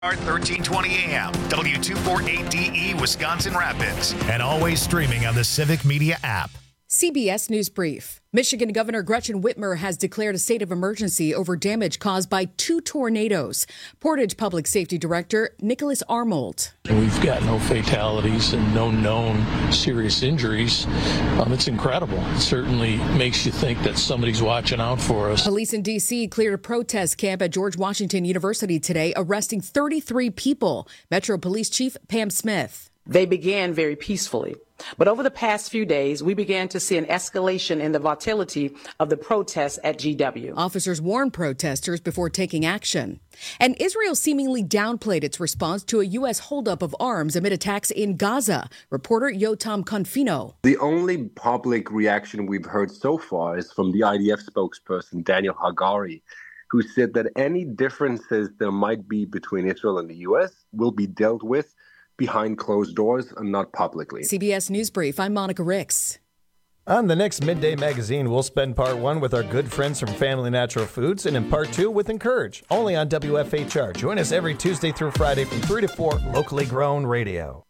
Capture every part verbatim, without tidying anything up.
thirteen twenty A M, W two forty-eight D E, Wisconsin Rapids, and always streaming on the Civic Media app. C B S News Brief. Michigan Governor Gretchen Whitmer has declared a state of emergency over damage caused by two tornadoes. Portage Public Safety Director Nicholas Armold. We've got no fatalities and no known serious injuries. Um, it's incredible. It certainly makes you think that somebody's watching out for us. Police in D C cleared a protest camp at George Washington University today, arresting thirty-three people. Metro Police Chief Pam Smith. They began very peacefully. But over the past few days, we began to see an escalation in the volatility of the protests at G W. Officers warned protesters before taking action. And Israel seemingly downplayed its response to a U S holdup of arms amid attacks in Gaza. Reporter Yotam Confino. The only public reaction we've heard so far is from the I D F spokesperson, Daniel Hagari, who said that any differences there might be between Israel and the U S will be dealt with behind closed doors and not publicly. C B S News Brief, I'm Monica Ricks. On the next Midday Magazine, we'll spend part one with our good friends from Family Natural Foods and in part two with Encourage, only on W F H R. Join us every Tuesday through Friday from three to four, locally grown radio.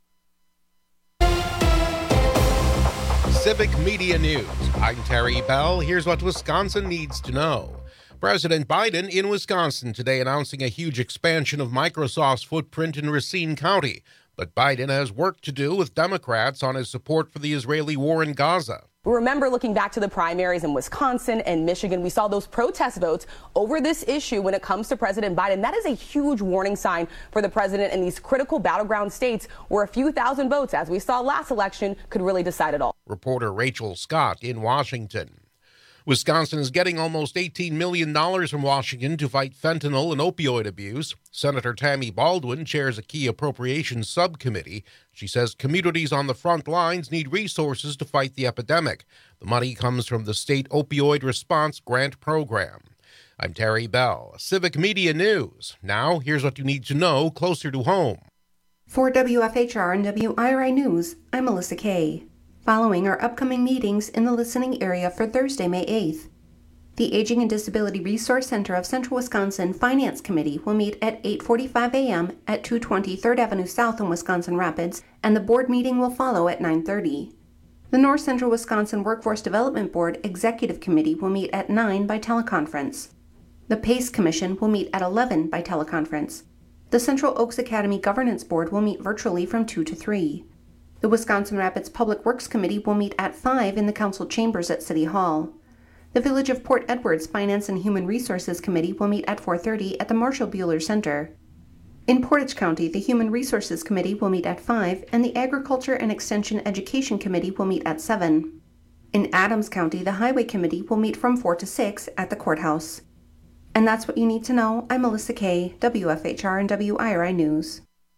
Civic Media News. I'm Terry Bell. Here's what Wisconsin needs to know. President Biden in Wisconsin today announcing a huge expansion of Microsoft's footprint in Racine County. But Biden has work to do with Democrats on his support for the Israeli war in Gaza. Remember, looking back to the primaries in Wisconsin and Michigan, we saw those protest votes over this issue when it comes to President Biden. That is a huge warning sign for the president in these critical battleground states where a few thousand votes, as we saw last election, could really decide it all. Reporter Rachel Scott in Washington. Wisconsin is getting almost eighteen million dollars from Washington to fight fentanyl and opioid abuse. Senator Tammy Baldwin chairs a key appropriations subcommittee. She says communities on the front lines need resources to fight the epidemic. The money comes from the State Opioid Response Grant Program. I'm Terry Bell, Civic Media News. Now, here's what you need to know closer to home. For W F H R and W I R I News, I'm Melissa Kay. Following our upcoming meetings in the listening area for Thursday, May eighth. The Aging and Disability Resource Center of Central Wisconsin Finance Committee will meet at eight forty-five a.m. at two twenty third Avenue South in Wisconsin Rapids, and the board meeting will follow at nine thirty. The North Central Wisconsin Workforce Development Board Executive Committee will meet at nine by teleconference. The PACE Commission will meet at eleven by teleconference. The Central Oaks Academy Governance Board will meet virtually from two to three. The Wisconsin Rapids Public Works Committee will meet at five in the council chambers at City Hall. The Village of Port Edwards Finance and Human Resources Committee will meet at four thirty at the Marshall Buehler Center. In Portage County, the Human Resources Committee will meet at five, and the Agriculture and Extension Education Committee will meet at seven. In Adams County, the Highway Committee will meet from four to six at the courthouse. And that's what you need to know. I'm Melissa Kay, W F H R and W I R I News.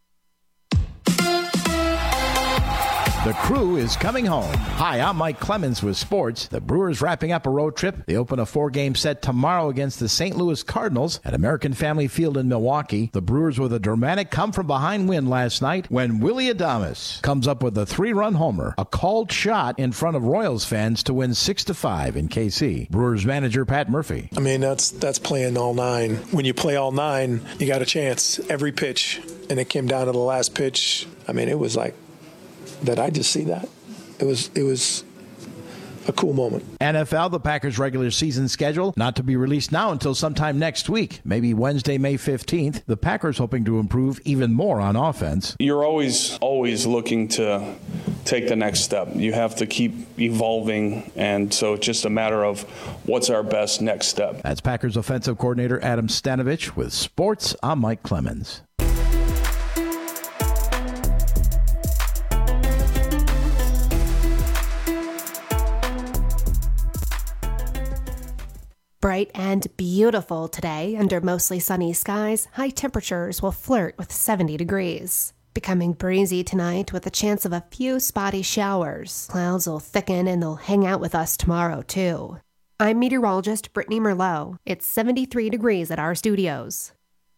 The Crew is coming home. Hi, I'm Mike Clemens with sports. The Brewers wrapping up a road trip. They open a four-game set tomorrow against the Saint Louis Cardinals at American Family Field in Milwaukee. The Brewers with a dramatic come-from-behind win last night when Willy Adames comes up with a three-run homer, a called shot in front of Royals fans to win six to five in K C. Brewers manager Pat Murphy. I mean, that's that's playing all nine. When you play all nine, you got a chance every pitch, and it came down to the last pitch. I mean, it was like that I just see that. It was it was a cool moment. N F L, the Packers' regular season schedule, not to be released now until sometime next week, maybe Wednesday, May fifteenth. The Packers hoping to improve even more on offense. You're always, always looking to take the next step. You have to keep evolving, and so it's just a matter of what's our best next step. That's Packers offensive coordinator Adam Stanovich with sports. I'm Mike Clemens. Bright and beautiful today under mostly sunny skies. High temperatures will flirt with seventy degrees. Becoming breezy tonight with a chance of a few spotty showers. Clouds will thicken and they'll hang out with us tomorrow too. I'm meteorologist Brittany Merlot. It's seventy-three degrees at our studios.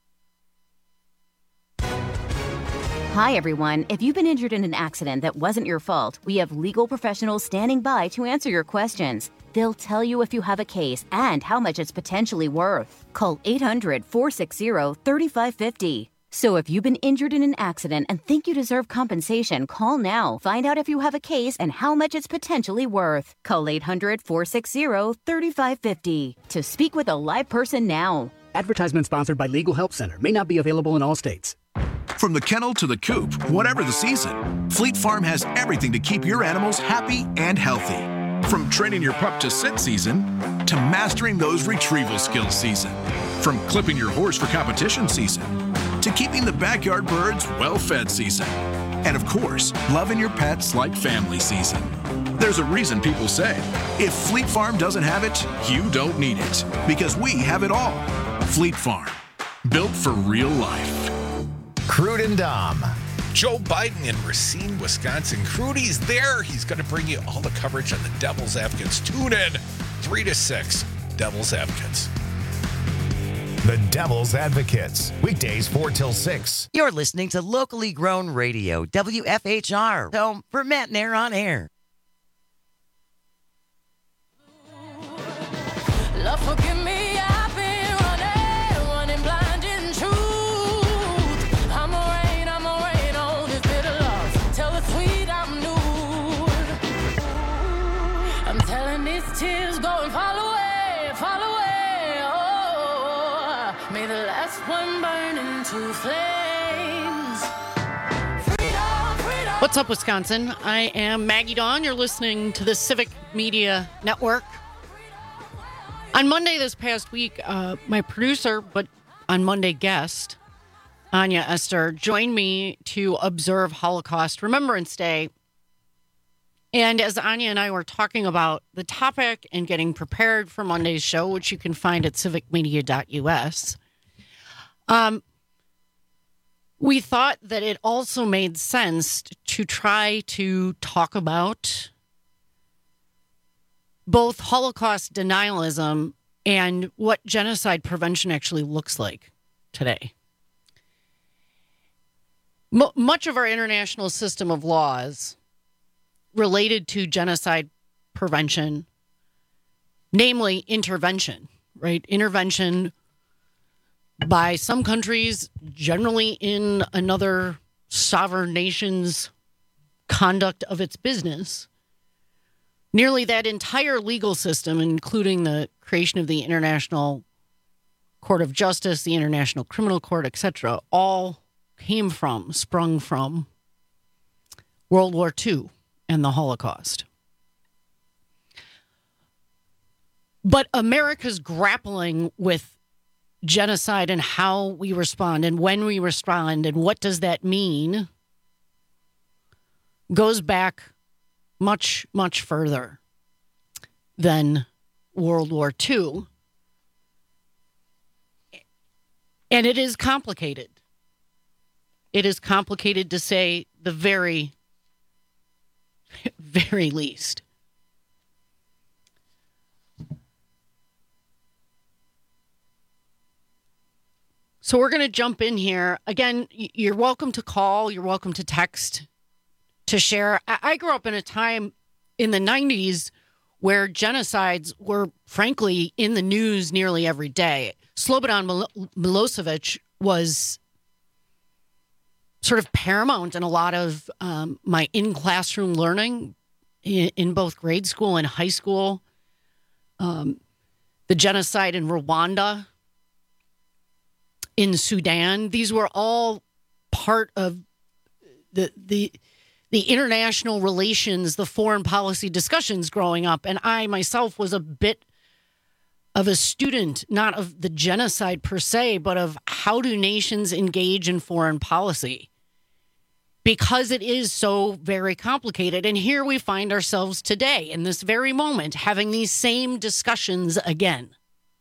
Hi, everyone. If you've been injured in an accident that wasn't your fault, we have legal professionals standing by to answer your questions. They'll tell you if you have a case and how much it's potentially worth. Call eight hundred, four six zero, three five five zero. So if you've been injured in an accident and think you deserve compensation, call now. Find out if you have a case and how much it's potentially worth. Call eight hundred, four six zero, three five five zero to speak with a live person now. Advertisement sponsored by Legal Help Center. May not be available in all states. From the kennel to the coop, whatever the season, Fleet Farm has everything to keep your animals happy and healthy. From training your pup to sit season to mastering those retrieval skills season. From clipping your horse for competition season to keeping the backyard birds well-fed season. And of course, loving your pets like family season. There's a reason people say, if Fleet Farm doesn't have it, you don't need it. Because we have it all. Fleet Farm, built for real life. Crude and Dom. Joe Biden in Racine, Wisconsin. Crudy's there. He's going to bring you all the coverage on the Devil's Advocates. Tune in, three to six, Devil's Advocates. The Devil's Advocates, weekdays four till six. You're listening to locally grown radio, W F H R, home for Matt Nair on air. Love, forgive me, I've been running, running blind in truth. I'm a rain, I'm a rain on this bitter love. Tell the sweet I'm nude. I'm telling these tears go and fall away, fall away. May the last one burn into flames. Freedom, freedom. What's up, Wisconsin? I am Maggie Dawn. You're listening to the Civic Media Network. On Monday this past week, uh, my producer, but on Monday guest, Anya Esther, joined me to observe Holocaust Remembrance Day. And as Anya and I were talking about the topic and getting prepared for Monday's show, which you can find at civic media dot U S, um, we thought that it also made sense to try to talk about both Holocaust denialism and what genocide prevention actually looks like today. M- much of our international system of laws related to genocide prevention, namely intervention, right? Intervention by some countries, generally in another sovereign nation's conduct of its business. Nearly that entire legal system, including the creation of the International Court of Justice, the International Criminal Court, et cetera, all came from, sprung from World War Two. And the Holocaust. But America's grappling with genocide and how we respond and when we respond and what does that mean goes back much, much further than World War Two. And it is complicated. It is complicated to say the very very least. So we're going to jump in here. Again, you're welcome to call. You're welcome to text, to share. I grew up in a time in the nineties where genocides were, frankly, in the news nearly every day. Slobodan Mil- Milosevic was sort of paramount in a lot of um, my in-classroom learning in, in both grade school and high school. Um, the genocide in Rwanda, in Sudan, these were all part of the the the international relations, the foreign policy discussions growing up. And I myself was a bit of a student, not of the genocide per se, but of how do nations engage in foreign policy? Because it is so very complicated. And here we find ourselves today, in this very moment, having these same discussions again.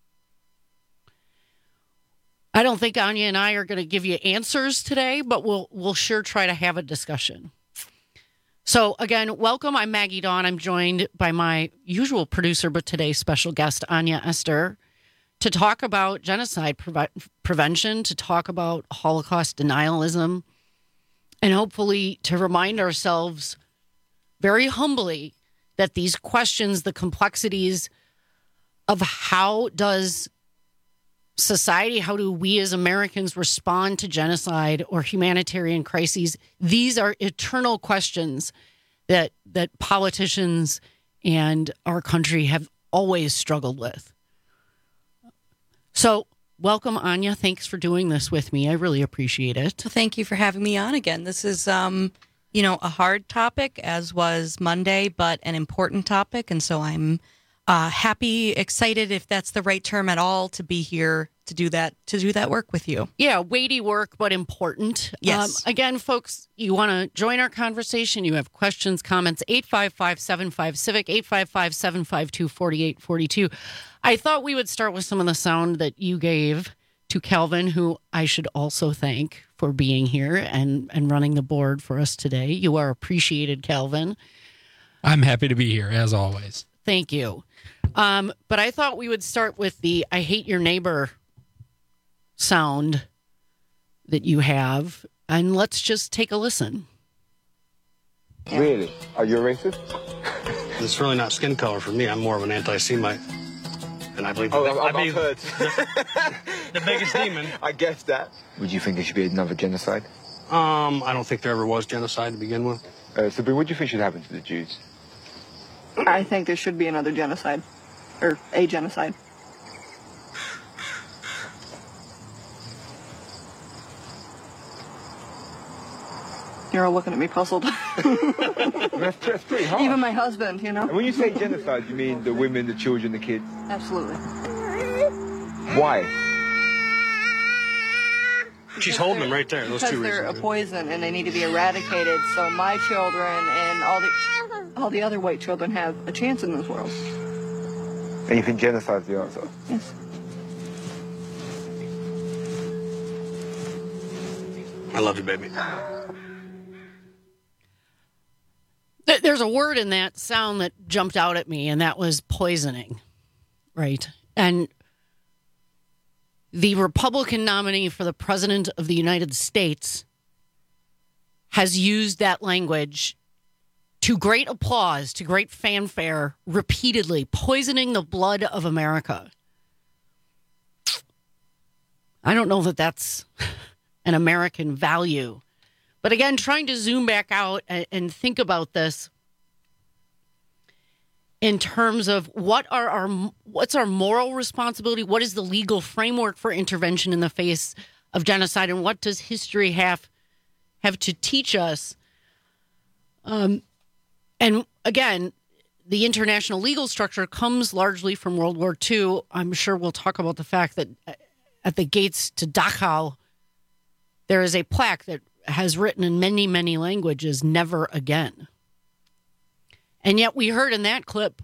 I don't think Anya and I are going to give you answers today, but we'll we'll sure try to have a discussion. So again, welcome. I'm Maggie Dawn. I'm joined by my usual producer, but today's special guest, Anya Esther, to talk about genocide pre- prevention, to talk about Holocaust denialism, and hopefully to remind ourselves very humbly that these questions, the complexities of how does society? How do we as Americans respond to genocide or humanitarian crises? These are eternal questions that that politicians and our country have always struggled with. So, welcome, Anya. Thanks for doing this with me. I really appreciate it. Well, thank you for having me on again. This is, um, you know, a hard topic, as was Monday, but an important topic, and so I'm Uh, happy, excited, if that's the right term at all, to be here to do that to do that work with you. Yeah, weighty work, but important. Yes. Um, again, folks, you want to join our conversation, you have questions, comments, eight five five, seven five, CIVIC, eight five five, seven five two, four eight four two. I thought we would start with some of the sound that you gave to Calvin, who I should also thank for being here and, and running the board for us today. You are appreciated, Calvin. I'm happy to be here, as always. Thank you. Um, but I thought we would start with the I hate your neighbor sound that you have, and let's just take a listen. Really? Are you a racist? It's really not skin color for me. I'm more of an anti-Semite. And I believe oh, the, I've, I I've heard. the, the biggest demon. I guess that. Would you think there should be another genocide? Um, I don't think there ever was genocide to begin with. Uh, so, what do you think should happen to the Jews? I think there should be another genocide. Or a genocide. You're all looking at me puzzled. that's, that's pretty hard. Even my husband, you know? And when you say genocide, you mean the women, the children, the kids? Absolutely. Why? She's holding them right there. Those because two they're reasons. a poison and they need to be eradicated so my children and all the all the other white children have a chance in this world. And you think genocide is the answer? Yes. I love you, baby. There's a word in that sound that jumped out at me, and that was poisoning, right? And the Republican nominee for the President of the United States has used that language to great applause, to great fanfare, repeatedly, poisoning the blood of America. I don't know that that's an American value. But again, trying to zoom back out and, and think about this in terms of what are our what's our moral responsibility? What is the legal framework for intervention in the face of genocide? And what does history have, have to teach us? Um, and again, the international legal structure comes largely from World War Two. I'm sure we'll talk about the fact that at the gates to Dachau, there is a plaque that has written in many, many languages, never again. And yet we heard in that clip,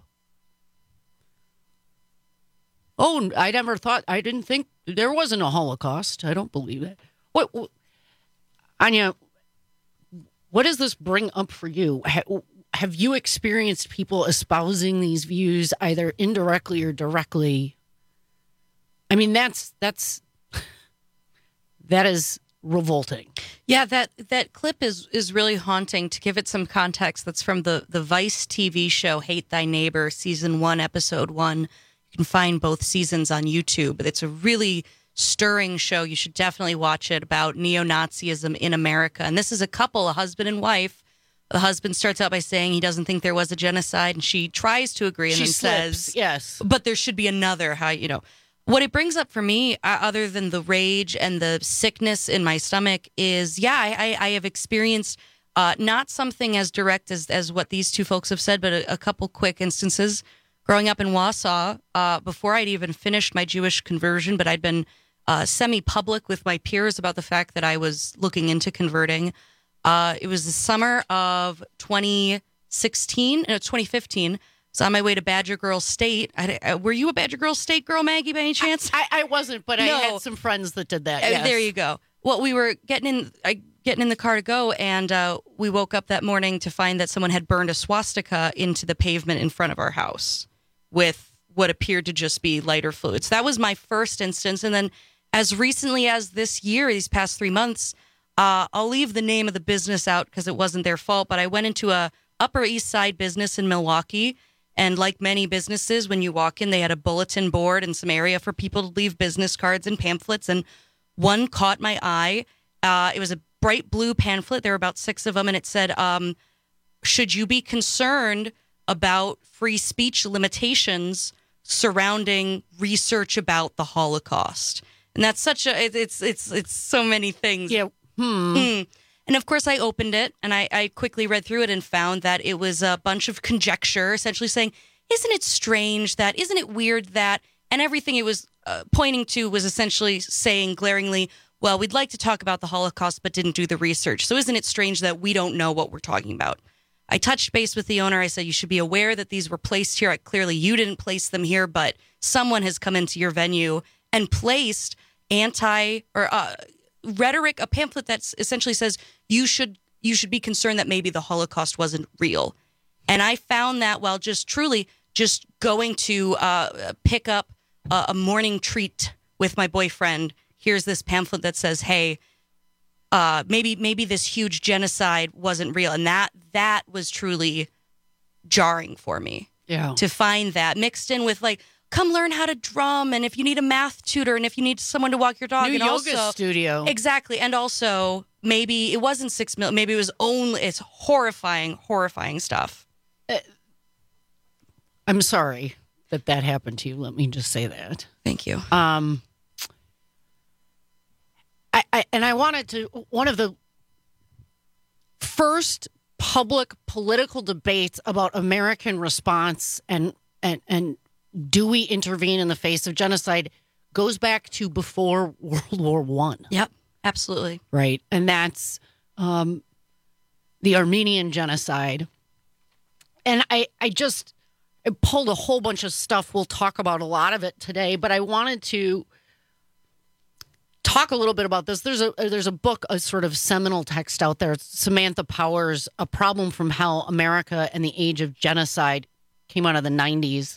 oh, I never thought, I didn't think there wasn't a Holocaust. I don't believe that. What, what Anya, what does this bring up for you? Have you experienced people espousing these views either indirectly or directly? I mean, that's, that's, that is revolting. Yeah, that that clip is is really haunting. To give it some context, that's from the, the Vice T V show Hate Thy Neighbor, season one, episode one. You can find both seasons on YouTube. It's a really stirring show. You should definitely watch it, about neo-Nazism in America. And this is a couple, a husband and wife. The husband starts out by saying he doesn't think there was a genocide, and she tries to agree and she then slips, says, yes, but there should be another. How, you know, what it brings up for me, uh, other than the rage and the sickness in my stomach, is, yeah, I, I have experienced uh, not something as direct as, as what these two folks have said, but a, a couple quick instances. Growing up in Wausau, uh, before I'd even finished my Jewish conversion, but I'd been uh, semi-public with my peers about the fact that I was looking into converting. Uh, it was the summer of twenty sixteen, no, twenty fifteen. So on my way to Badger Girl State. I, I, were you a Badger Girl State girl, Maggie, by any chance? I, I wasn't, but no. I had some friends that did that. Yes. Uh, there you go. Well, we were getting in, I, getting in the car to go, and uh, we woke up that morning to find that someone had burned a swastika into the pavement in front of our house with what appeared to just be lighter fluids. That was my first instance. And then as recently as this year, these past three months, uh, I'll leave the name of the business out because it wasn't their fault, but I went into a Upper East Side business in Milwaukee, And like many businesses, when you walk in, they had a bulletin board and some area for people to leave business cards and pamphlets. And one caught my eye. Uh, it was a bright blue pamphlet. There were about six of them. And it said, um, should you be concerned about free speech limitations surrounding research about the Holocaust? And that's such a, it, it's, it's, it's so many things. Yeah. Hmm. Mm. And of course, I opened it and I, I quickly read through it and found that it was a bunch of conjecture, essentially saying, isn't it strange that, isn't it weird that, and everything it was uh, pointing to was essentially saying glaringly, well, we'd like to talk about the Holocaust, but didn't do the research. So isn't it strange that we don't know what we're talking about? I touched base with the owner. I said, you should be aware that these were placed here. I, clearly, you didn't place them here, but someone has come into your venue and placed anti or uh, rhetoric, a pamphlet that essentially says you should you should be concerned that maybe the Holocaust wasn't real. And I found that while just truly just going to uh, pick up a, a morning treat with my boyfriend, here's this pamphlet that says, hey, uh, maybe maybe this huge genocide wasn't real. And that that was truly jarring for me. Yeah. To find that mixed in with like, come learn how to drum, and if you need a math tutor, and if you need someone to walk your dog, New and yoga also studio. Exactly, and also maybe it wasn't six mil, maybe it was only. It's horrifying, horrifying stuff. Uh, I'm sorry that that happened to you. Let me just say that. Thank you. Um, I, I and I wanted to one of the first public political debates about American response and and and. do we intervene in the face of genocide goes back to before World War One. Yep, absolutely. Right. And that's um, the Armenian genocide. And I, I just I pulled a whole bunch of stuff. We'll talk about a lot of it today, but I wanted to talk a little bit about this. There's a there's a book, a sort of seminal text out there. It's Samantha Power's A Problem from Hell, America and the Age of Genocide. Came out of the nineties.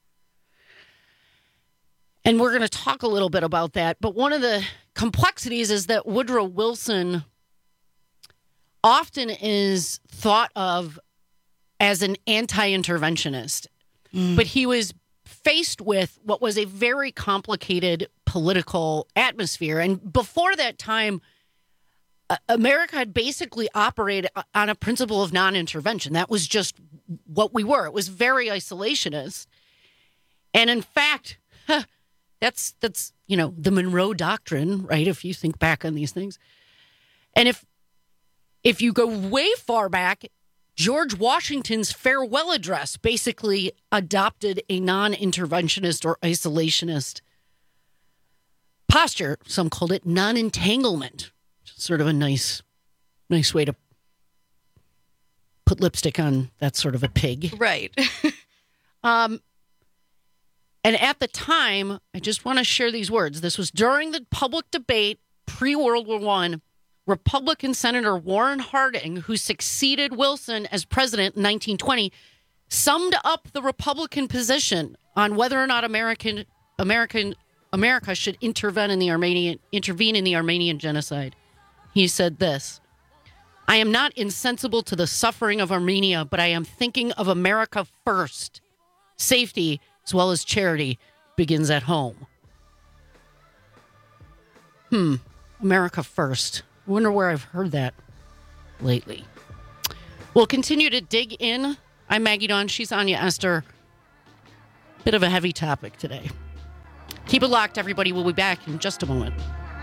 And we're going to talk a little bit about that. But one of the complexities is that Woodrow Wilson often is thought of as an anti-interventionist. Mm. But he was faced with what was a very complicated political atmosphere. And before that time, uh, America had basically operated on a principle of non-intervention. That was just what we were. It was very isolationist. And in fact... Huh, That's, that's you know, the Monroe Doctrine, right, if you think back on these things. And if if you go way far back, George Washington's farewell address basically adopted a non-interventionist or isolationist posture. Some called it non-entanglement. Sort of a nice, nice way to put lipstick on that sort of a pig. Right. um. And at the time, I just want to share these words. This was during the public debate pre-World War One. Republican Senator Warren Harding, who succeeded Wilson as president in nineteen twenty, summed up the Republican position on whether or not American American America should intervene in the Armenian intervene in the Armenian genocide. He said this: "I am not insensible to the suffering of Armenia, but I am thinking of America first. Safety, as well as charity, begins at home." Hmm. America first. I wonder where I've heard that lately. We'll continue to dig in. I'm Maggie Dawn. She's Anya Esther. Bit of a heavy topic today. Keep it locked, everybody. We'll be back in just a moment.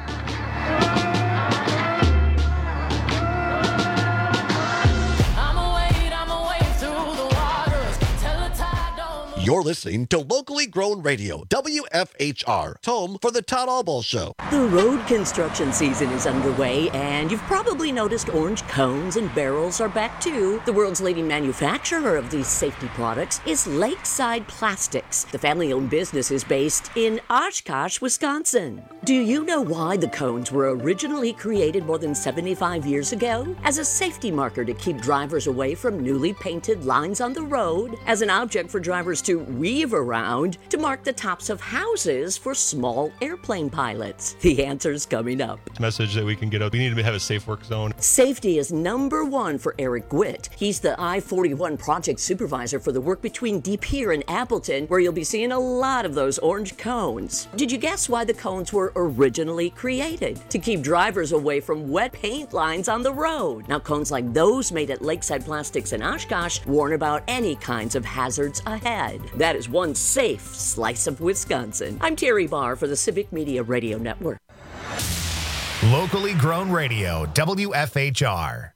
You're listening to locally grown radio, W F H R, home for the Todd Albaugh Show. The road construction season is underway, and you've probably noticed orange cones and barrels are back too. The world's leading manufacturer of these safety products is Lakeside Plastics. The family-owned business is based in Oshkosh, Wisconsin. Do you know why the cones were originally created more than seventy-five years ago? As a safety marker to keep drivers away from newly painted lines on the road, as an object for drivers to to weave around to mark the tops of houses for small airplane pilots? The answer's coming up. Message that we can get out. We need to have a safe work zone. Safety is number one for Eric Gwitt. He's the I forty-one project supervisor for the work between De Pere and Appleton, where you'll be seeing a lot of those orange cones. Did you guess why the cones were originally created? To keep drivers away from wet paint lines on the road. Now, cones like those made at Lakeside Plastics in Oshkosh warn about any kinds of hazards ahead. That is one safe slice of Wisconsin. I'm Terry Barr for the Civic Media Radio Network. Locally grown radio, W F H R.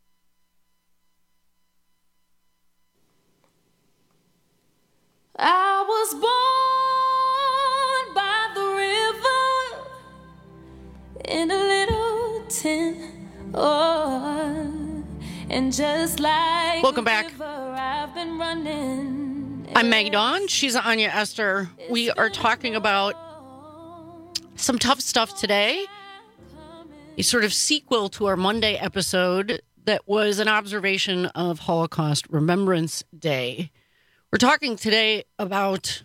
I was born by the river in a little tin. Oh, and just like Welcome back. river, I've been running. I'm Maggie Dawn. She's Anya Esther. We are talking about some tough stuff today. A sort of sequel to our Monday episode that was an observation of Holocaust Remembrance Day. We're talking today about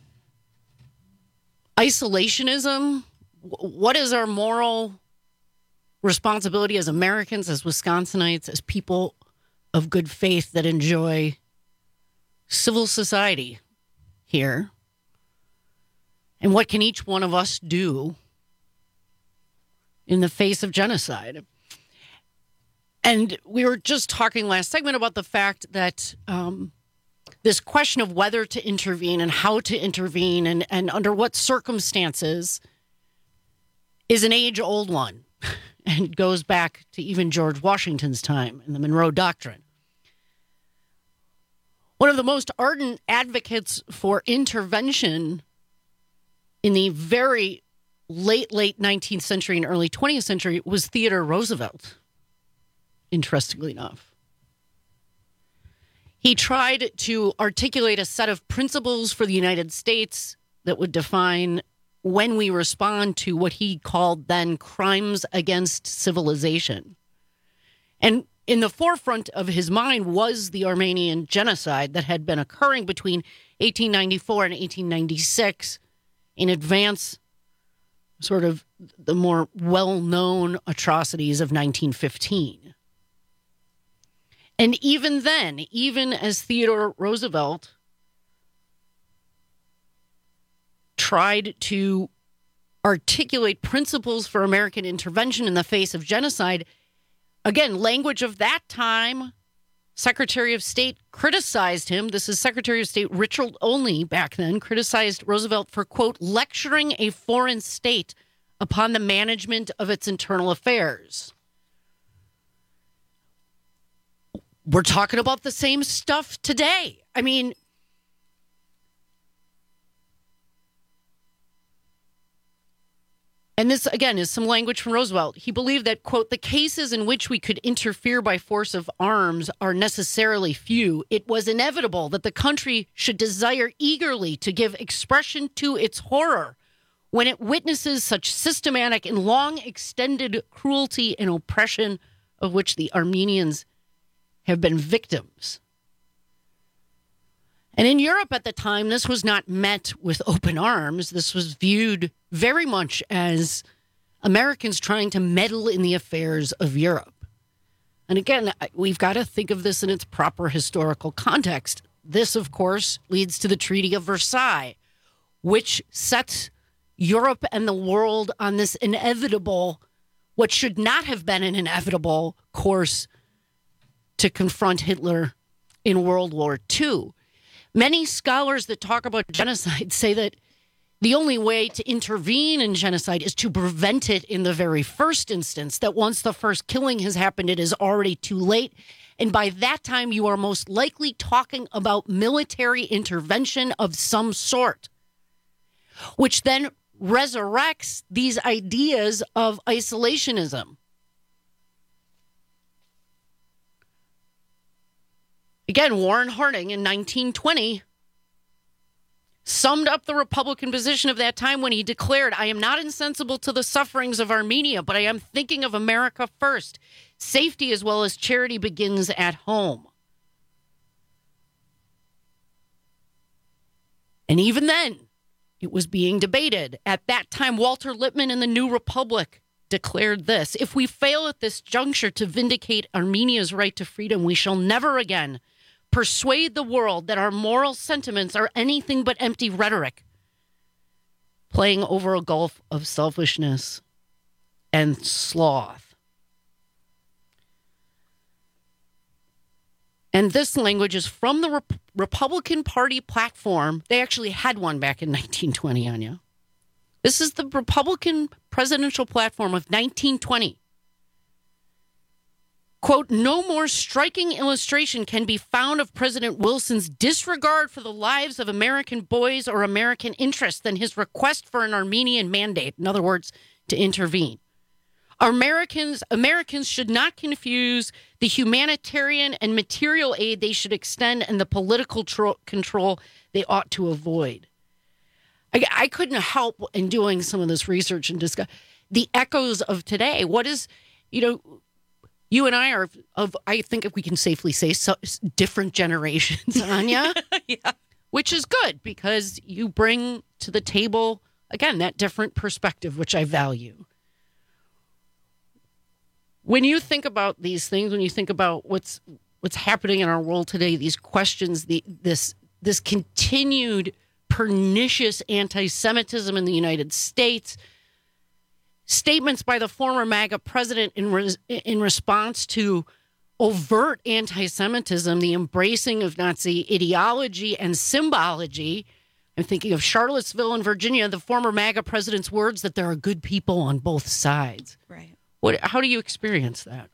isolationism. What is our moral responsibility as Americans, as Wisconsinites, as people of good faith that enjoy civil society here? And what can each one of us do in the face of genocide? And we were just talking last segment about the fact that um, this question of whether to intervene and how to intervene and, and under what circumstances is an age-old one and goes back to even George Washington's time and the Monroe Doctrine. One of the most ardent advocates for intervention in the very late, late nineteenth century and early twentieth century was Theodore Roosevelt, interestingly enough. He tried to articulate a set of principles for the United States that would define when we respond to what he called then crimes against civilization. And in the forefront of his mind was the Armenian genocide that had been occurring between eighteen ninety-four and eighteen ninety-six in advance, sort of the more well-known atrocities of nineteen fifteen. And even then, even as Theodore Roosevelt tried to articulate principles for American intervention in the face of genocide, again, language of that time, Secretary of State criticized him. This is Secretary of State Richard Olney back then, criticized Roosevelt for, quote, lecturing a foreign state upon the management of its internal affairs. We're talking about the same stuff today. I mean, and this, again, is some language from Roosevelt. He believed that, quote, the cases in which we could interfere by force of arms are necessarily few. It was inevitable that the country should desire eagerly to give expression to its horror when it witnesses such systematic and long extended cruelty and oppression of which the Armenians have been victims. And in Europe at the time, this was not met with open arms. This was viewed very much as Americans trying to meddle in the affairs of Europe. And again, we've got to think of this in its proper historical context. This, of course, leads to the Treaty of Versailles, which sets Europe and the world on this inevitable, what should not have been an inevitable course to confront Hitler in World War Two. Many scholars that talk about genocide say that the only way to intervene in genocide is to prevent it in the very first instance, that once the first killing has happened, it is already too late. And by that time, you are most likely talking about military intervention of some sort, which then resurrects these ideas of isolationism. Again, Warren Harding in nineteen twenty summed up the Republican position of that time when he declared, I am not insensible to the sufferings of Armenia, but I am thinking of America first. Safety as well as charity begins at home. And even then, it was being debated. At that time, Walter Lippmann in the New Republic declared this: if we fail at this juncture to vindicate Armenia's right to freedom, we shall never again persuade the world that our moral sentiments are anything but empty rhetoric, playing over a gulf of selfishness and sloth. And this language is from the Rep- Republican Party platform. They actually had one back in nineteen twenty, Anya. This is the Republican presidential platform of nineteen twenty. Quote, no more striking illustration can be found of President Wilson's disregard for the lives of American boys or American interests than his request for an Armenian mandate. In other words, to intervene. Americans, Americans should not confuse the humanitarian and material aid they should extend and the political tro- control they ought to avoid. I, I couldn't help in doing some of this research and discuss the echoes of today. What is, you know, you and I are of, I think if we can safely say, so, different generations, Anya. Yeah. Which is good because you bring to the table, again, that different perspective, which I value. When you think about these things, when you think about what's what's happening in our world today, these questions, the this this continued pernicious anti-Semitism in the United States, statements by the former MAGA president in res, in response to overt anti-Semitism, the embracing of Nazi ideology and symbology. I'm thinking of Charlottesville in Virginia, the former MAGA president's words that there are good people on both sides. Right. What? How do you experience that?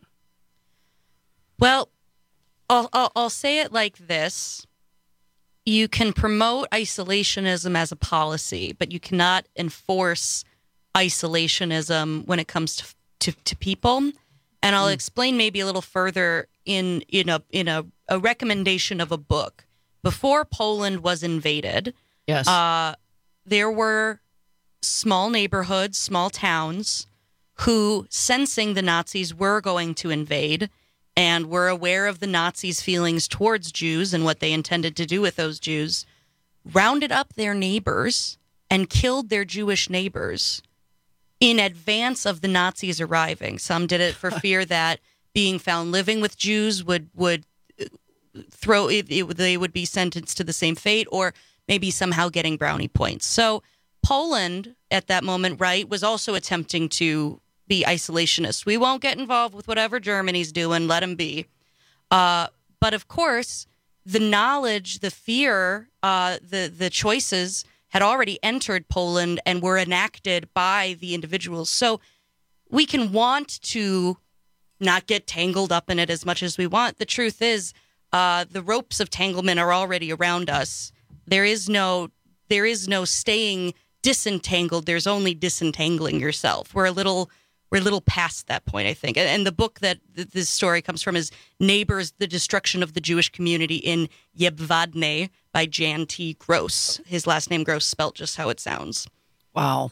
Well, I'll, I'll, I'll say it like this. You can promote isolationism as a policy, but you cannot enforce isolationism when it comes to to, to people. And I'll mm. explain maybe a little further in in a in a, a recommendation of a book. Before Poland was invaded, yes, uh, there were small neighborhoods, small towns, who, sensing the Nazis were going to invade and were aware of the Nazis' feelings towards Jews and what they intended to do with those Jews, rounded up their neighbors and killed their Jewish neighbors in advance of the Nazis arriving. Some did it for fear that being found living with Jews would would throw it, it, they would be sentenced to the same fate, or maybe somehow getting brownie points. So Poland at that moment, right, was also attempting to be isolationist. We won't get involved with whatever Germany's doing. Let them be. Uh, but of course, the knowledge, the fear, uh, the the choices had already entered Poland and were enacted by the individuals. So we can want to not get tangled up in it as much as we want. The truth is, uh, the ropes of tanglement are already around us. There is no there is no staying disentangled. There's only disentangling yourself. We're a little We're a little past that point, I think. And the book that this story comes from is Neighbors, The Destruction of the Jewish Community in Yebvadne by Jan T. Gross. His last name, Gross, spelt just how it sounds. Wow.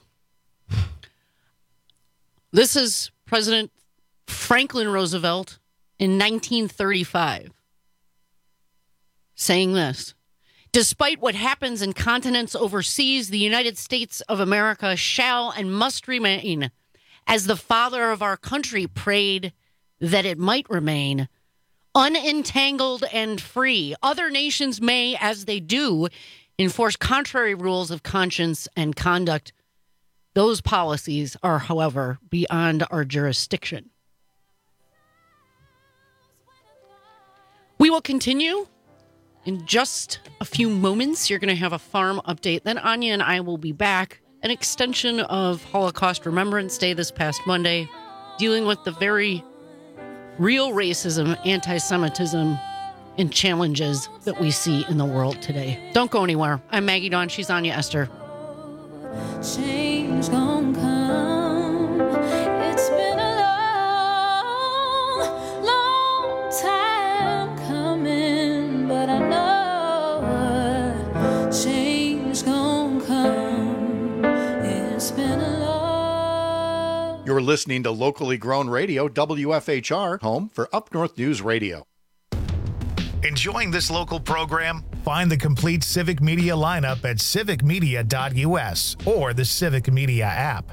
This is President Franklin Roosevelt in nineteen thirty-five saying this. Despite what happens in continents overseas, the United States of America shall and must remain, as the father of our country prayed that it might remain, unentangled and free. Other nations may, as they do, enforce contrary rules of conscience and conduct. Those policies are, however, beyond our jurisdiction. We will continue in just a few moments. You're going to have a farm update. Then Anya and I will be back. An extension of Holocaust Remembrance Day this past Monday, dealing with the very real racism, anti-Semitism, and challenges that we see in the world today. Don't go anywhere. I'm Maggie Dawn. She's Anya Esther. Change gon' come. It's been a long, long time coming, but I know change gon' come. It's been a long. You're listening to locally grown radio, W F H R, home for Up North News Radio. Enjoying this local program? Find the complete Civic Media lineup at civic media dot u s or the Civic Media app.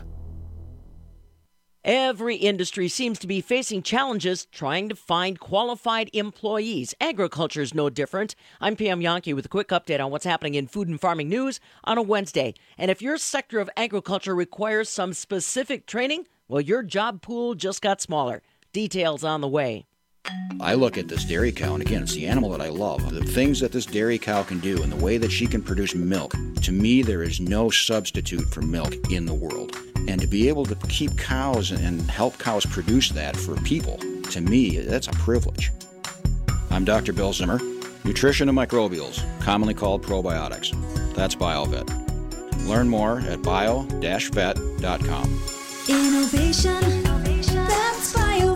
Every industry seems to be facing challenges trying to find qualified employees. Agriculture is no different. I'm Pam Yonke with a quick update on what's happening in food and farming news on a Wednesday. And if your sector of agriculture requires some specific training, well, your job pool just got smaller. Details on the way. I look at this dairy cow, and again, it's the animal that I love. The things that this dairy cow can do and the way that she can produce milk, to me, there is no substitute for milk in the world. And to be able to keep cows and help cows produce that for people, to me, that's a privilege. I'm Doctor Bill Zimmer, nutrition and microbials, commonly called probiotics. That's BioVet. Learn more at bio dash vet dot com. Innovation, that's BioVet.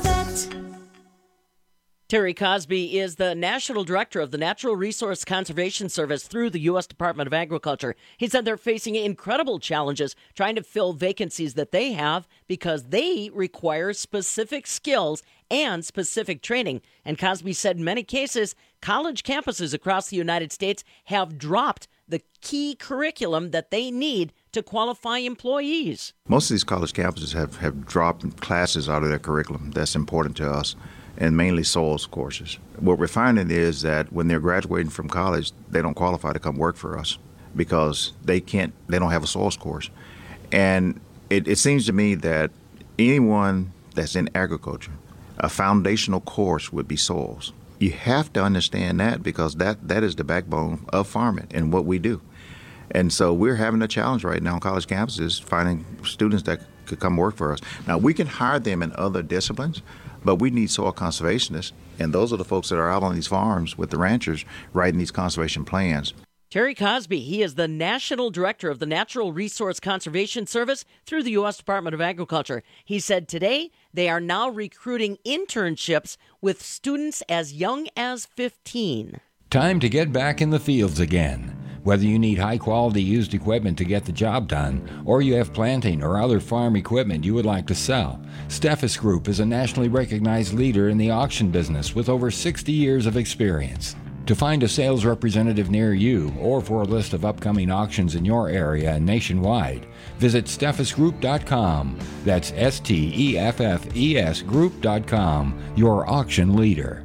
Terry Cosby is the National Director of the Natural Resource Conservation Service through the U S Department of Agriculture. He said they're facing incredible challenges trying to fill vacancies that they have because they require specific skills and specific training. And Cosby said in many cases, college campuses across the United States have dropped the key curriculum that they need to qualify employees. Most of these college campuses have, have dropped classes out of their curriculum that's important to us, and mainly soils courses. What we're finding is that when they're graduating from college, they don't qualify to come work for us because they can't, they don't have a soils course. And it, it seems to me that anyone that's in agriculture, a foundational course would be soils. You have to understand that because that, that is the backbone of farming and what we do. And so we're having a challenge right now on college campuses finding students that could come work for us. Now, we can hire them in other disciplines, but we need soil conservationists, and those are the folks that are out on these farms with the ranchers writing these conservation plans. Terry Cosby, he is the National Director of the Natural Resource Conservation Service through the U S Department of Agriculture. He said today they are now recruiting internships with students as young as fifteen. Time to get back in the fields again. Whether you need high-quality used equipment to get the job done, or you have planting or other farm equipment you would like to sell, Steffes Group is a nationally recognized leader in the auction business with over sixty years of experience. To find a sales representative near you, or for a list of upcoming auctions in your area and nationwide, visit steffes group dot com. That's S T E F F E S group dot com, your auction leader.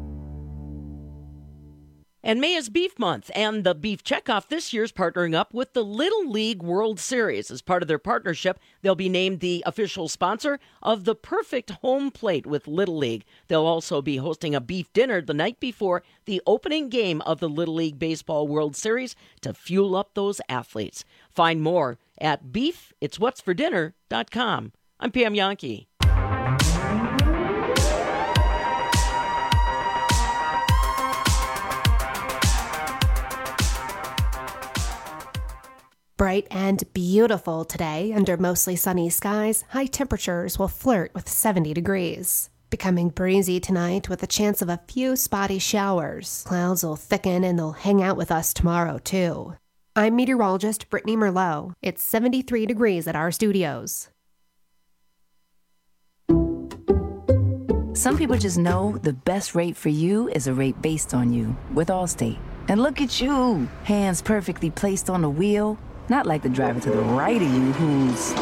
And May is Beef Month, and the Beef Checkoff this year is partnering up with the Little League World Series. As part of their partnership, they'll be named the official sponsor of the Perfect Home Plate with Little League. They'll also be hosting a beef dinner the night before the opening game of the Little League Baseball World Series to fuel up those athletes. Find more at beef it's what's for dinner dot com. I'm Pam Yonke. Bright and beautiful today under mostly sunny skies. High temperatures will flirt with seventy degrees. Becoming breezy tonight with a chance of a few spotty showers. Clouds will thicken and they'll hang out with us tomorrow too. I'm meteorologist Brittany Merlot. It's seventy-three degrees at our studios. Some people just know the best rate for you is a rate based on you with Allstate. And look at you, hands perfectly placed on the wheel. Not like the driver to the right of you who's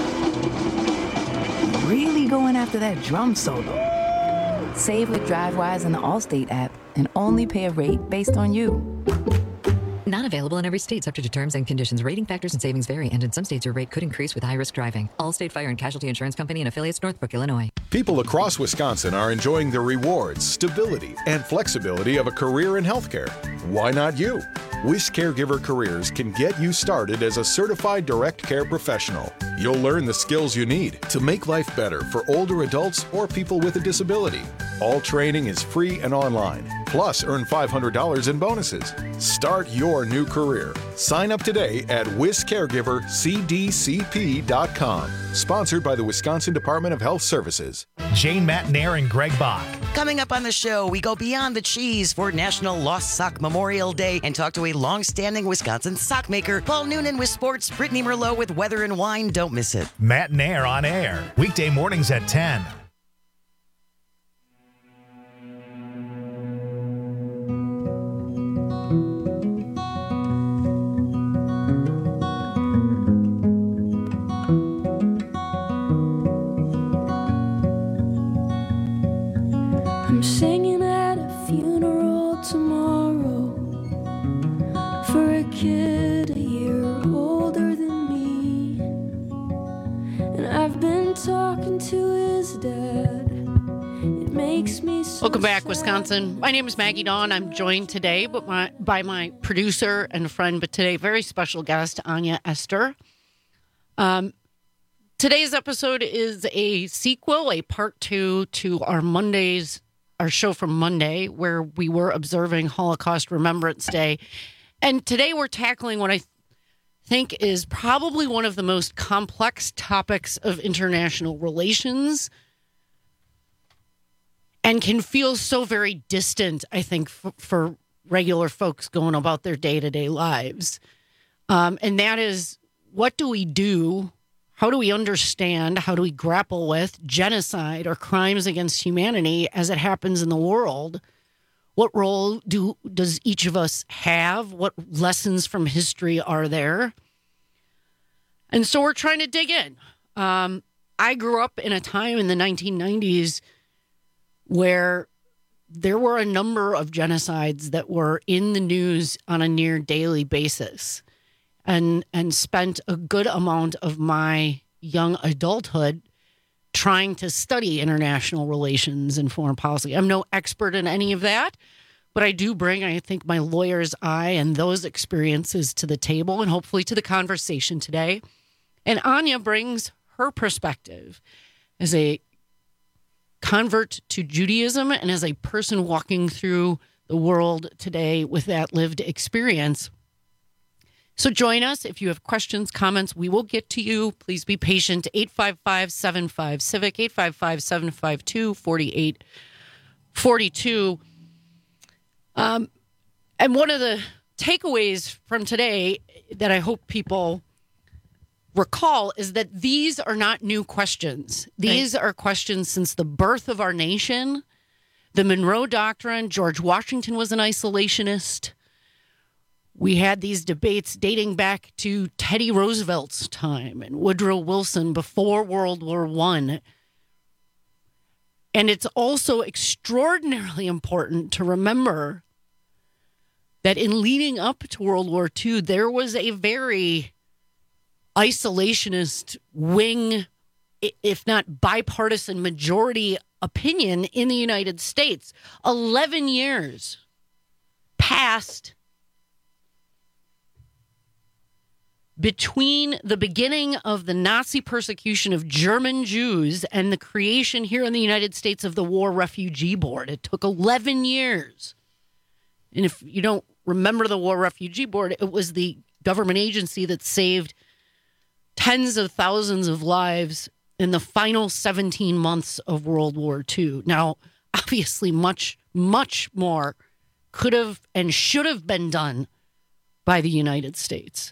really going after that drum solo. Save with DriveWise and the Allstate app and only pay a rate based on you. Not available in every state, subject to terms and conditions. Rating factors and savings vary, and in some states your rate could increase with high-risk driving. Allstate Fire and Casualty Insurance Company and affiliates, Northbrook, Illinois. People across Wisconsin are enjoying the rewards, stability, and flexibility of a career in healthcare. Why not you? Wish Caregiver Careers can get you started as a certified direct care professional. You'll learn the skills you need to make life better for older adults or people with a disability. All training is free and online. Plus, earn five hundred dollars in bonuses. Start your new career. Sign up today at wis caregiver c d c p dot com. Sponsored by the Wisconsin Department of Health Services. Jane Matnair and Greg Bach. Coming up on the show, we go beyond the cheese for National Lost Sock Memorial Day and talk to a long-standing Wisconsin sock maker. Paul Noonan with sports, Brittany Merlot with weather and wine. Don't miss it. Matnair on air, weekday mornings at ten. I'm singing at a funeral tomorrow for a kid a year older than me, and I've been talking to his dad. It makes me so Welcome back, sad. Wisconsin. My name is Maggie Dawn. I'm joined today but my, by my producer and friend, but today very special guest, Anya Esther. Um, today's episode is a sequel, a part two to our Mondays, our show from Monday, where we were observing Holocaust Remembrance Day. And today we're tackling what I think is probably one of the most complex topics of international relations, and can feel so very distant, I think, f- for regular folks going about their day-to-day lives. Um, and that is, what do we do? How do we understand? How do we grapple with genocide or crimes against humanity as it happens in the world? What role do does each of us have? What lessons from history are there? And so we're trying to dig in. Um, I grew up in a time in the nineteen nineties where there were a number of genocides that were in the news on a near daily basis, and and spent a good amount of my young adulthood trying to study international relations and foreign policy. I'm no expert in any of that, but I do bring, I think, my lawyer's eye and those experiences to the table and hopefully to the conversation today. And Anya brings her perspective as a convert to Judaism and as a person walking through the world today with that lived experience. So join us. If you have questions, comments, we will get to you. Please be patient. eight five five, seven five, CIVIC, eight five five, seven five two, four eight four two. Um, and one of the takeaways from today that I hope people recall is that these are not new questions. These right. are questions since the birth of our nation. The Monroe Doctrine, George Washington was an isolationist. We had these debates dating back to Teddy Roosevelt's time and Woodrow Wilson before World War One. And it's also extraordinarily important to remember that in leading up to World War Two, there was a very isolationist wing, if not bipartisan majority opinion in the United States. eleven years passed between the beginning of the Nazi persecution of German Jews and the creation here in the United States of the War Refugee Board. It took eleven years. And if you don't remember the War Refugee Board, it was the government agency that saved tens of thousands of lives in the final seventeen months of World War Two. Now, obviously, much, much more could have and should have been done by the United States.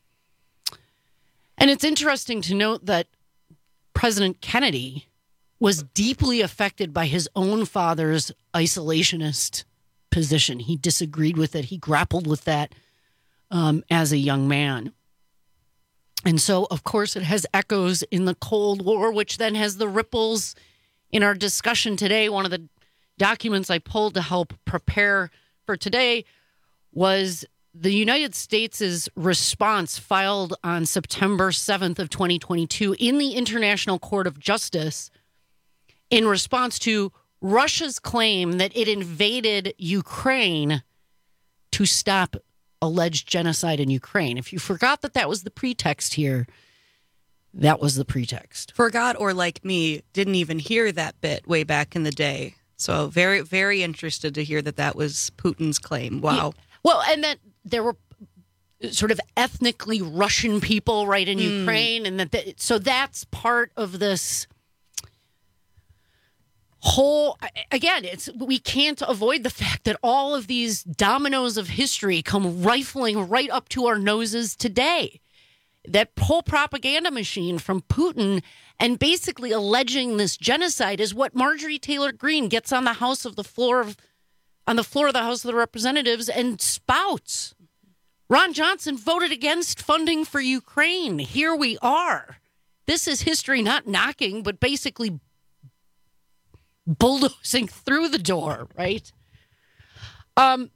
And it's interesting to note that President Kennedy was deeply affected by his own father's isolationist position. He disagreed with it. He grappled with that um, as a young man. And so, of course, it has echoes in the Cold War, which then has the ripples in our discussion today. One of the documents I pulled to help prepare for today was the United States' response filed on September seventh of twenty twenty-two in the International Court of Justice in response to Russia's claim that it invaded Ukraine to stop alleged genocide in Ukraine. If you forgot that that was the pretext here, that was the pretext. Forgot, or like me, didn't even hear that bit way back in the day. So very, very interested to hear that that was Putin's claim. Wow. Yeah. Well, and that there were sort of ethnically Russian people right in mm. Ukraine. And that, the, so that's part of this whole, again, it's we can't avoid the fact that all of these dominoes of history come rifling right up to our noses today. That whole propaganda machine from Putin and basically alleging this genocide is what Marjorie Taylor Greene gets on the House of the floor of on the floor of the House of the Representatives and spouts. Ron Johnson voted against funding for Ukraine. Here we are. This is history not knocking, but basically bulldozing through the door, right? Um,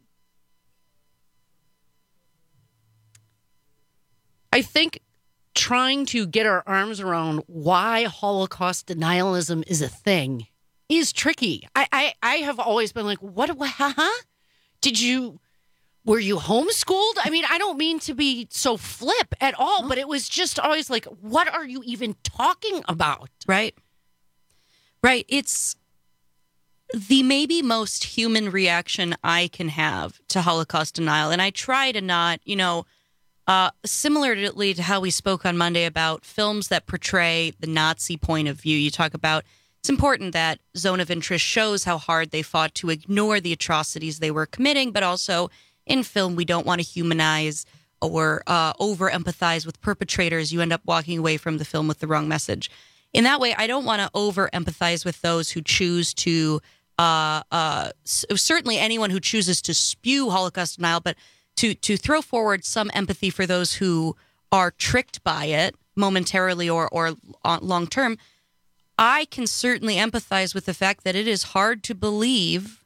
I think trying to get our arms around why Holocaust denialism is a thing is tricky. I, I, I have always been like, what, what, huh? Did you, were you homeschooled? I mean, I don't mean to be so flip at all, but it was just always like, what are you even talking about? Right. Right. It's the maybe most human reaction I can have to Holocaust denial. And I try to not, you know, uh, similarly to how we spoke on Monday about films that portray the Nazi point of view, you talk about it's important that Zone of Interest shows how hard they fought to ignore the atrocities they were committing, but also in film, we don't want to humanize or uh, over-empathize with perpetrators. You end up walking away from the film with the wrong message. In that way, I don't want to over-empathize with those who choose to, uh, uh, s- certainly anyone who chooses to spew Holocaust denial, but to, to throw forward some empathy for those who are tricked by it momentarily or, or long-term. I can certainly empathize with the fact that it is hard to believe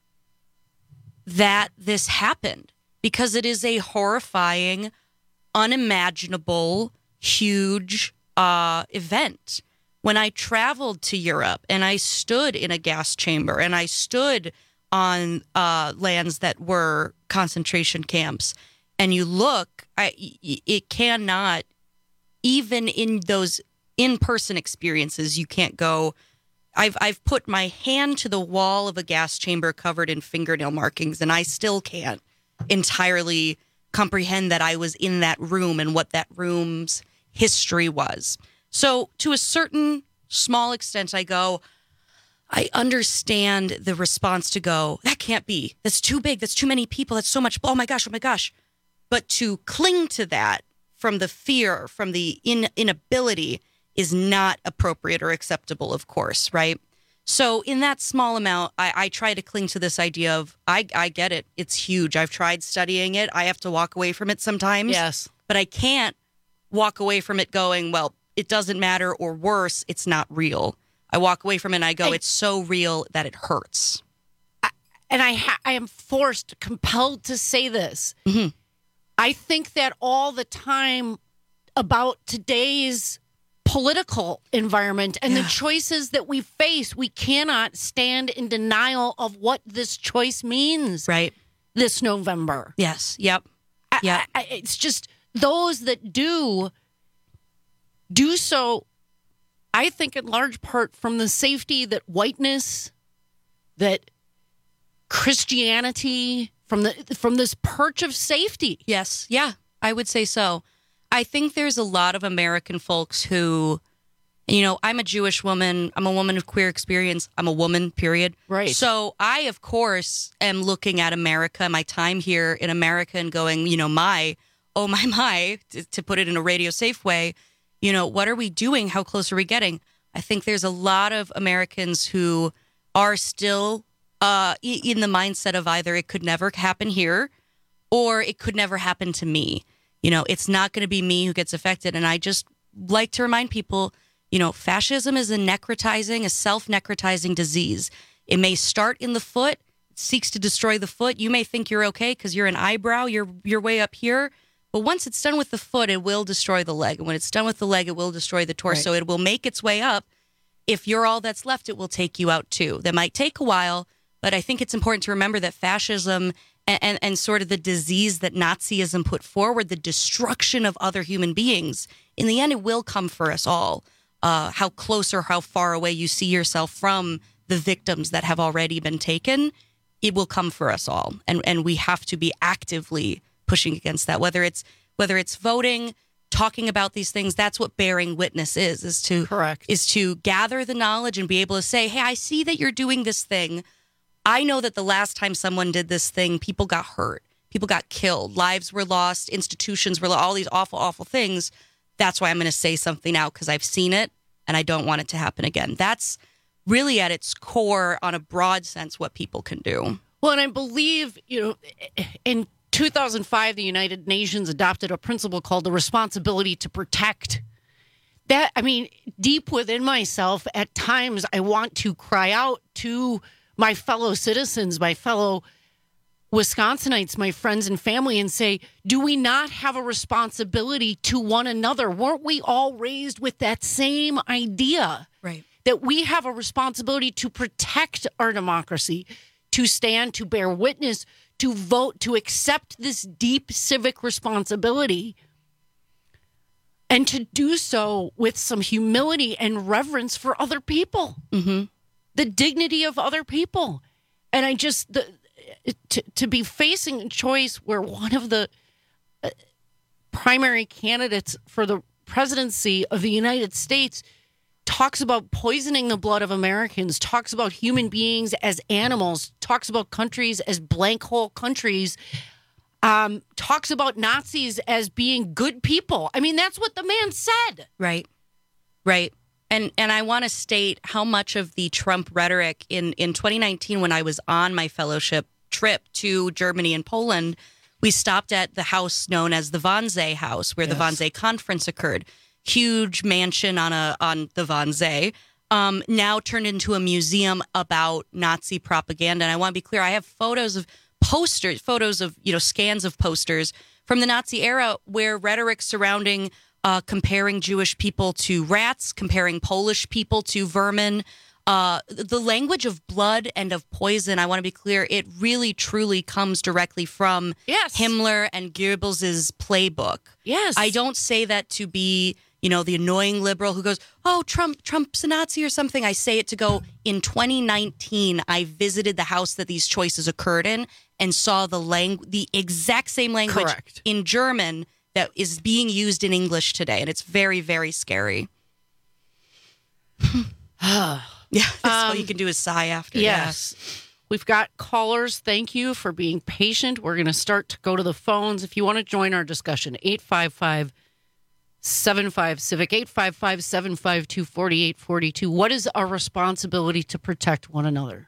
that this happened because it is a horrifying, unimaginable, huge uh, event. When I traveled to Europe and I stood in a gas chamber and I stood on uh, lands that were concentration camps, and you look, I, it cannot, even in those in-person experiences, you can't go. I've I've put my hand to the wall of a gas chamber covered in fingernail markings, and I still can't entirely comprehend that I was in that room and what that room's history was. So to a certain small extent, I go, I understand the response to go, that can't be. That's too big. That's too many people. That's so much. Oh my gosh. Oh my gosh. But to cling to that from the fear, from the in, inability is not appropriate or acceptable, of course, right? So in that small amount, I, I try to cling to this idea of, I, I get it. It's huge. I've tried studying it. I have to walk away from it sometimes. Yes. But I can't walk away from it going, well, it doesn't matter, or worse, it's not real. I walk away from it and I go, I, it's so real that it hurts. I, and I, ha- I am forced, compelled to say this. Mm-hmm. I think that all the time about today's political environment and yeah. the choices that we face. We cannot stand in denial of what this choice means. Right. This November. Yes. Yep. Yeah. It's just those that do, do so, I think in large part from the safety that whiteness, that Christianity, from the from this perch of safety. Yes. Yeah, I would say so. I think there's a lot of American folks who, you know, I'm a Jewish woman. I'm a woman of queer experience. I'm a woman, period. Right. So I, of course, am looking at America, my time here in America, and going, you know, my, oh, my, my, to, to put it in a radio safe way, you know, what are we doing? How close are we getting? I think there's a lot of Americans who are still uh, in the mindset of either it could never happen here or it could never happen to me. You know, it's not going to be me who gets affected. And I just like to remind people, you know, fascism is a necrotizing, a self-necrotizing disease. It may start in the foot, it seeks to destroy the foot. You may think you're okay because you're an eyebrow, you're you're way up here. But once it's done with the foot, it will destroy the leg. And when it's done with the leg, it will destroy the torso. Right. It will make its way up. If you're all that's left, it will take you out too. That might take a while, but I think it's important to remember that fascism and, and, and sort of the disease that Nazism put forward, the destruction of other human beings, in the end, it will come for us all. Uh, how close or how far away you see yourself from the victims that have already been taken, it will come for us all. And and we have to be actively pushing against that, whether it's whether it's voting, talking about these things. That's what bearing witness is, is to Correct. is to gather the knowledge and be able to say, hey, I see that you're doing this thing. I know that the last time someone did this thing, people got hurt, people got killed, lives were lost, institutions were lost, all these awful, awful things. That's why I'm going to say something out, because I've seen it and I don't want it to happen again. That's really at its core, on a broad sense, what people can do. Well, and I believe, you know, in two thousand five, the United Nations adopted a principle called the responsibility to protect. that, I mean, deep within myself, at times I want to cry out to my fellow citizens, my fellow Wisconsinites, my friends and family, and say, do we not have a responsibility to one another? Weren't we all raised with that same idea? Right. That we have a responsibility to protect our democracy, to stand, to bear witness, to vote, to accept this deep civic responsibility, and to do so with some humility and reverence for other people, mm-hmm. the dignity of other people. And I just... the. To, to be facing a choice where one of the uh, primary candidates for the presidency of the United States talks about poisoning the blood of Americans, talks about human beings as animals, talks about countries as blank hole countries, um, talks about Nazis as being good people. I mean, that's what the man said. Right. Right. And and I want to state how much of the Trump rhetoric in, in twenty nineteen, when I was on my fellowship trip to Germany and Poland, we stopped at the house known as the Wannsee House, where yes. the Wannsee Conference occurred. Huge mansion on a on the Wannsee, um, now turned into a museum about Nazi propaganda. And I want to be clear, I have photos of posters, photos of, you know, scans of posters from the Nazi era where rhetoric surrounding uh, comparing Jewish people to rats, comparing Polish people to vermin, Uh, the language of blood and of poison, I want to be clear, it really, truly comes directly from yes. Himmler and Goebbels' playbook. Yes. I don't say that to be, you know, the annoying liberal who goes, oh, Trump, Trump's a Nazi or something. I say it to go, in twenty nineteen, I visited the house that these choices occurred in and saw the lang- the exact same language Correct. in German that is being used in English today. And it's very, very scary. Yeah, that's um, all you can do is sigh after. Yes. Yeah. We've got callers. Thank you for being patient. We're going to start to go to the phones. If you want to join our discussion, eight five five, seven five, CIVIC, eight five five, seven five two, four eight four two. What is our responsibility to protect one another?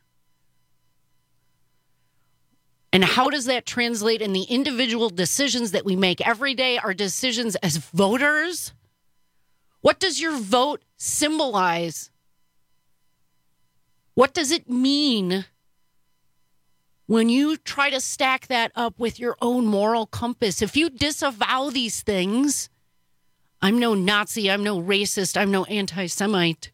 And how does that translate in the individual decisions that we make every day, our decisions as voters? What does your vote symbolize? What does it mean when you try to stack that up with your own moral compass? If you disavow these things, I'm no Nazi, I'm no racist, I'm no anti-Semite,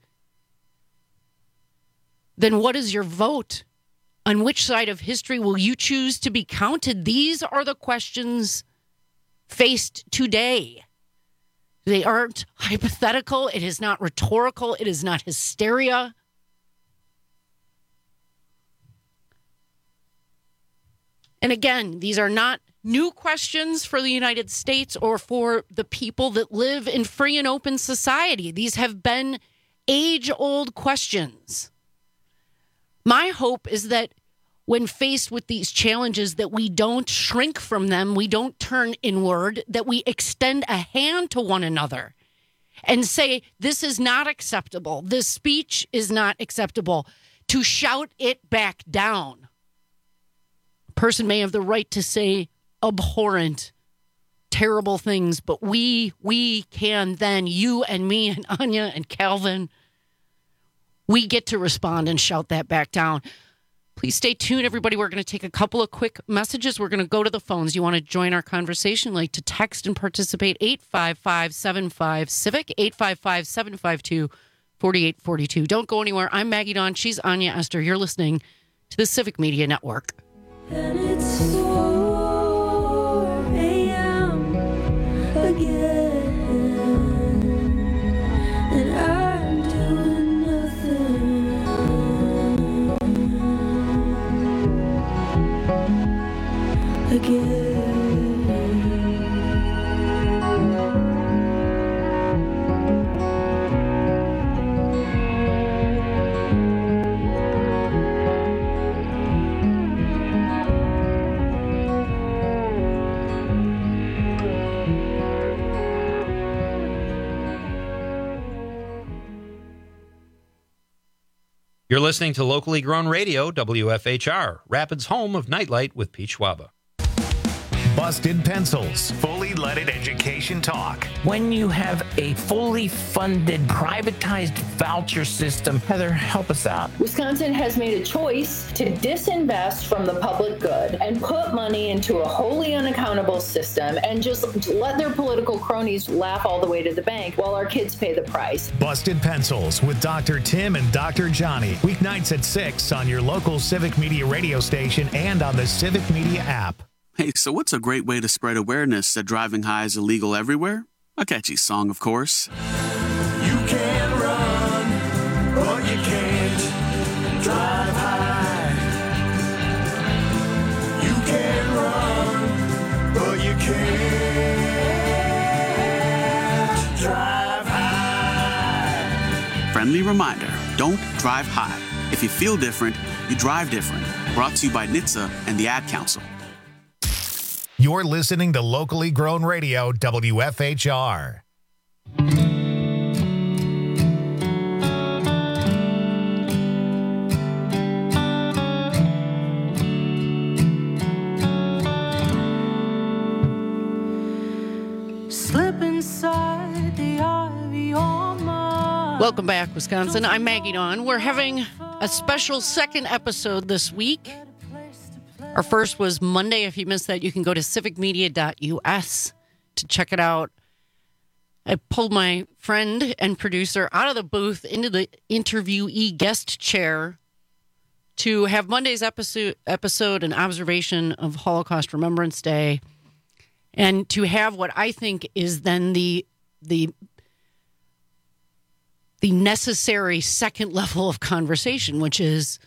then what is your vote? On which side of history will you choose to be counted? These are the questions faced today. They aren't hypothetical. It is not rhetorical. It is not hysteria. And again, these are not new questions for the United States or for the people that live in free and open society. These have been age-old questions. My hope is that when faced with these challenges, that we don't shrink from them, we don't turn inward, that we extend a hand to one another and say, this is not acceptable. This speech is not acceptable. To shout it back down. Person may have the right to say abhorrent, terrible things, but we, we can then, you and me and Anya and Calvin, we get to respond and shout that back down. Please stay tuned, everybody. We're going to take a couple of quick messages. We're going to go to the phones. You want to join our conversation, like to text and participate, eight five five, seven five, CIVIC, eight five five, seven five two, four eight four two. Don't go anywhere. I'm Maggie Dawn. She's Anya Esther. You're listening to the Civic Media Network. And it's four a.m. again, and I'm doing nothing again. You're listening to locally grown radio, W F H R, Rapids' home of Nightlight with Pete Schwaba. Busted Pencils, fully leaded education talk. When you have a fully funded, privatized voucher system, Heather, help us out. Wisconsin has made a choice to disinvest from the public good and put money into a wholly unaccountable system and just let their political cronies laugh all the way to the bank while our kids pay the price. Busted Pencils with Doctor Tim and Doctor Johnny. Weeknights at six on your local Civic Media radio station and on the Civic Media app. Hey, so what's a great way to spread awareness that driving high is illegal everywhere? A catchy song, of course. You can run, but you can't drive high. You can run, but you can't drive high. Friendly reminder, don't drive high. If you feel different, you drive different. Brought to you by N H T S A and the Ad Council. You're listening to locally grown radio, W F H R. Slip inside the ivy on my... Welcome back, Wisconsin. I'm Maggie Dawn. We're having a special second episode this week. Our first was Monday. If you missed that, you can go to civic media dot U S to check it out. I pulled my friend and producer out of the booth into the interviewee guest chair to have Monday's episode, episode an observation of Holocaust Remembrance Day, and to have what I think is then the the the necessary second level of conversation, which is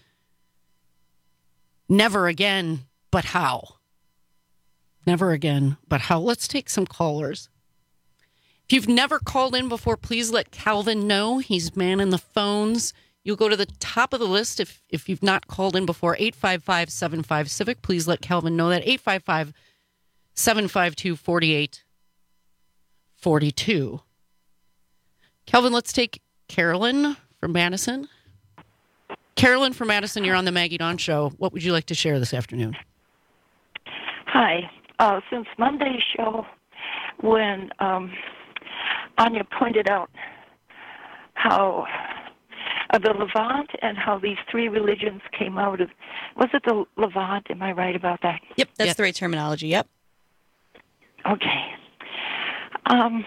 never again, but how? Never again, but how? Let's take some callers. If you've never called in before, please let Calvin know. He's manning the phones. You'll go to the top of the list if, if you've not called in before, eight five five, seven five, CIVIC. Please let Calvin know that, eight five five, seven five two, four eight four two. Calvin, let's take Carolyn from Madison. Carolyn from Madison, you're on the Maggie Dawn Show. What would you like to share this afternoon? Hi. Uh, since Monday's show, when um, Anya pointed out how uh, the Levant and how these three religions came out of, was it the Levant? Am I right about that? Yep, that's yep. the right terminology. Yep. Okay. Um,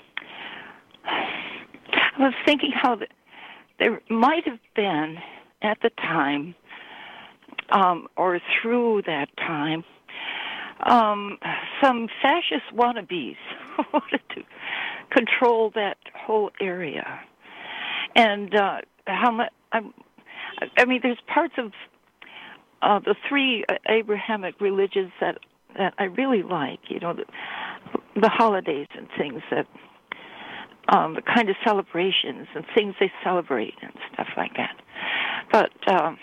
I was thinking how the, there might have been at the time, um, or through that time, um, some fascist wannabes who wanted to control that whole area. And uh, how much? I'm, I mean, there's parts of uh, the three Abrahamic religions that that I really like. You know, the, the holidays and things that. Um, the kind of celebrations and things they celebrate and stuff like that. But, um,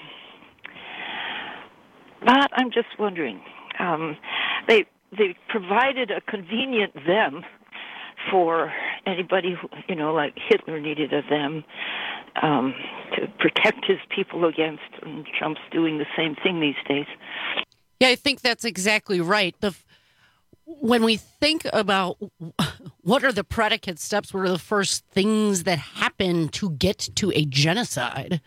but I'm just wondering, um, they they provided a convenient them for anybody who, you know, like Hitler needed a them um, to protect his people against, and Trump's doing the same thing these days. Yeah, I think that's exactly right. The When we think about what are the predicate steps, what are the first things that happen to get to a genocide,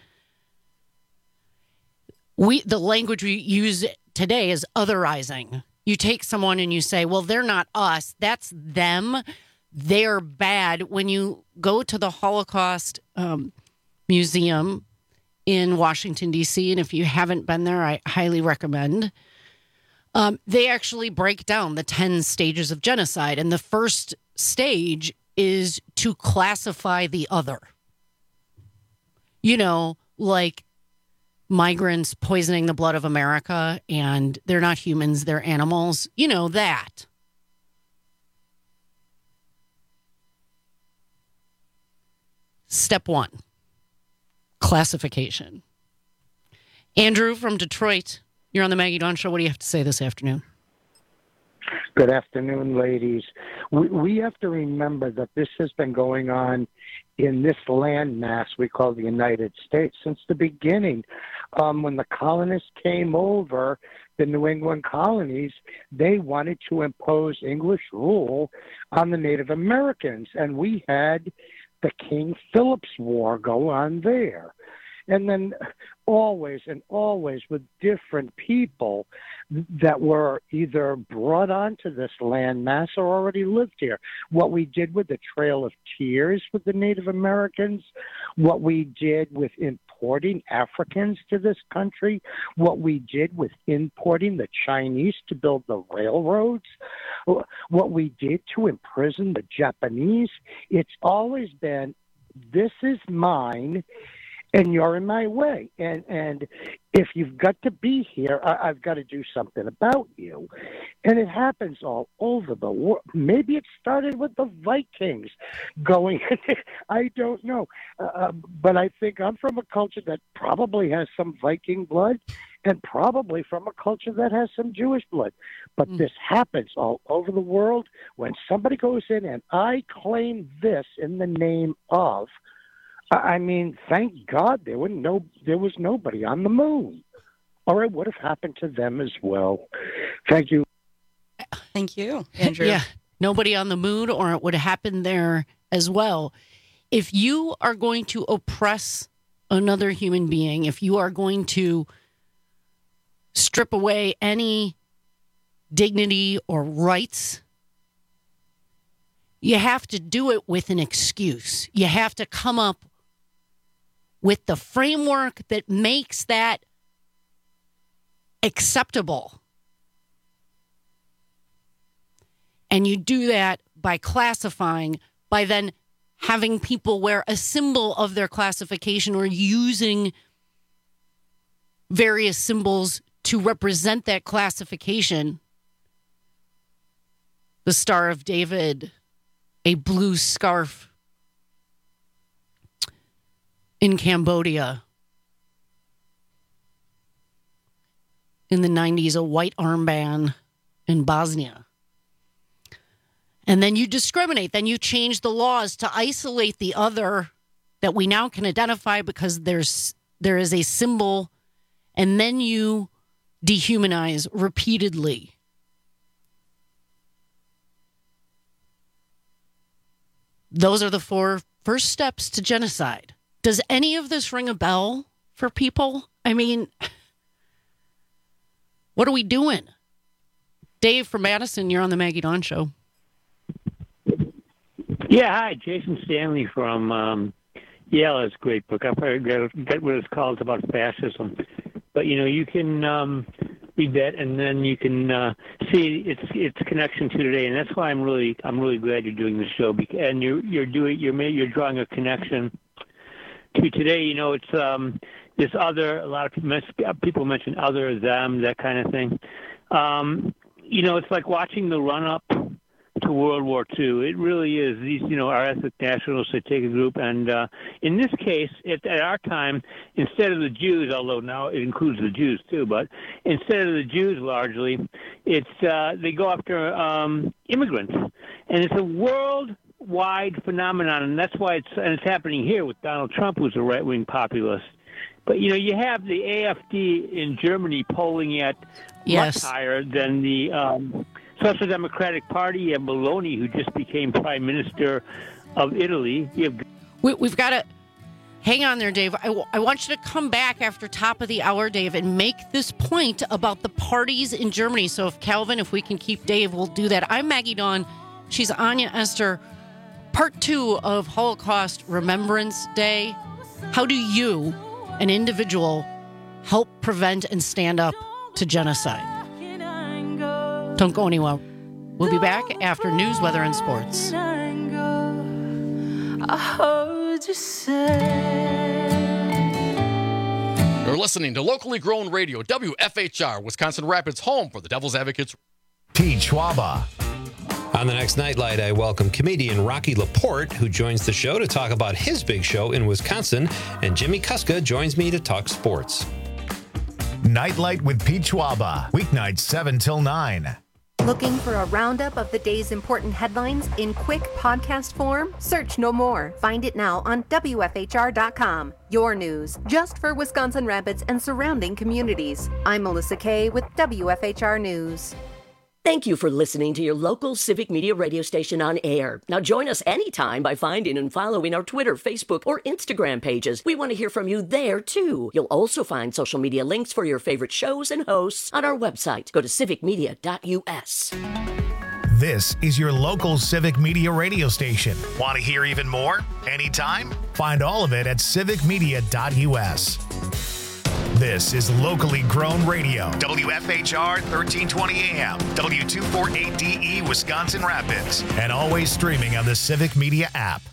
we the language we use today is otherizing. You take someone and you say, well, they're not us, that's them, they're bad. When you go to the Holocaust um, Museum in Washington, D C, and if you haven't been there, I highly recommend. Um, they actually break down the ten stages of genocide. And the first stage is to classify the other. You know, like migrants poisoning the blood of America and they're not humans, they're animals. You know, that. Step one, classification. Andrew from Detroit. You're on the Maggie Dawn Show. What do you have to say this afternoon? Good afternoon, ladies. We, we have to remember that this has been going on in this landmass we call the United States since the beginning. Um, when the colonists came over, the New England colonies, they wanted to impose English rule on the Native Americans. And we had the King Philip's War go on there. And then always and always with different people that were either brought onto this landmass or already lived here. What we did with the Trail of Tears with the Native Americans, what we did with importing Africans to this country, what we did with importing the Chinese to build the railroads, what we did to imprison the Japanese. It's always been, this is mine, and you're in my way. And and if you've got to be here, I, I've got to do something about you. And it happens all over the world. Maybe it started with the Vikings going, I don't know. Uh, but I think I'm from a culture that probably has some Viking blood and probably from a culture that has some Jewish blood. But mm. this happens all over the world when somebody goes in and I claim this in the name of, I mean, thank God there were no, there was nobody on the moon, or it would have happened to them as well. Thank you. Thank you, Andrew. Yeah, nobody on the moon, or it would have happened there as well. If you are going to oppress another human being, if you are going to strip away any dignity or rights, you have to do it with an excuse. You have to come up with the framework that makes that acceptable. And you do that by classifying, by then having people wear a symbol of their classification or using various symbols to represent that classification. The Star of David, a blue scarf in Cambodia. In the nineties, a white armband in Bosnia. And then you discriminate. Then you change the laws to isolate the other that we now can identify because there's there is a symbol. And then you dehumanize repeatedly. Those are the four first steps to genocide. Does any of this ring a bell for people? I mean, what are we doing? Dave from Madison, you're on the Maggie Dawn Show. Yeah, hi, Jason Stanley from um, Yale. It's a great book. I forget what it's called. It's about fascism. But, you know, you can um, read that, and then you can uh, see its its connection to today. And that's why I'm really I'm really glad you're doing this show. And you're you're doing you're you're drawing a connection to today. You know, it's um, this other. A lot of people people mention other, them, that kind of thing. Um, you know, it's like watching the run up to World War Two. It really is. These, you know, our ethnic nationalists, they take a group, and uh, in this case, at, at our time, instead of the Jews, although now it includes the Jews too, but instead of the Jews largely, it's uh, they go after um, immigrants, and it's a worldwide phenomenon, and that's why it's and it's happening here with Donald Trump, who's a right-wing populist. But, you know, you have the A F D in Germany polling at yes. much higher than the um, Social Democratic Party. You have Meloni, who just became Prime Minister of Italy. You have... we, we've got to hang on there, Dave. I, w- I want you to come back after top of the hour, Dave, and make this point about the parties in Germany. So if Calvin, if we can keep Dave, we'll do that. I'm Maggie Dawn. She's Anya Esther. Part two of Holocaust Remembrance Day. How do you, an individual, help prevent and stand up to genocide? Don't go anywhere. We'll be back after news, weather, and sports. I heard you say. You're listening to locally grown radio, W F H R, Wisconsin Rapids, home for the Devil's Advocates. Pete Schwaba. On the next Nightlight, I welcome comedian Rocky Laporte, who joins the show to talk about his big show in Wisconsin, and Jimmy Kuska joins me to talk sports. Nightlight with Pete Schwaba, weeknights seven till nine. Looking for a roundup of the day's important headlines in quick podcast form? Search no more. Find it now on W F H R dot com. Your news, just for Wisconsin Rapids and surrounding communities. I'm Melissa Kay with W F H R News. Thank you for listening to your local Civic Media radio station on air. Now join us anytime by finding and following our Twitter, Facebook, or Instagram pages. We want to hear from you there, too. You'll also find social media links for your favorite shows and hosts on our website. Go to civic media dot U S. This is your local Civic Media radio station. Want to hear even more? Anytime? Find all of it at civic media dot U S. This is locally grown radio. W F H R thirteen twenty A M, W two forty-eight D E, Wisconsin Rapids, and always streaming on the Civic Media app.